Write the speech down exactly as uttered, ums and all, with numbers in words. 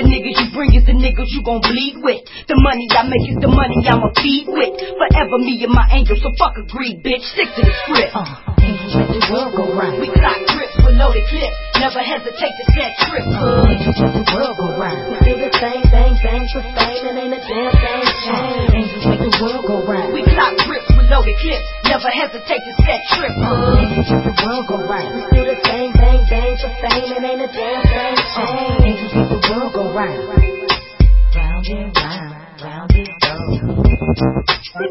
The niggas you bring is the niggas you gon' bleed with. The money I make is the money I'ma feed with. Forever me and my angels, so fuck a greed, bitch. Stick to the script. Uh, angels make the world go round. We clock grips with loaded clips. Never hesitate to set trips. Uh, angels make the world go round. We do the same thing, thing for fame, and ain't a damn thing changed. Angels make the world go round. We clock grips with loaded clips. Never hesitate to set trips. Uh, angels make the world go round. We do the same thing, thing for fame, and ain't a damn thing changed. Angels make the world go round. Round and round, round it goes.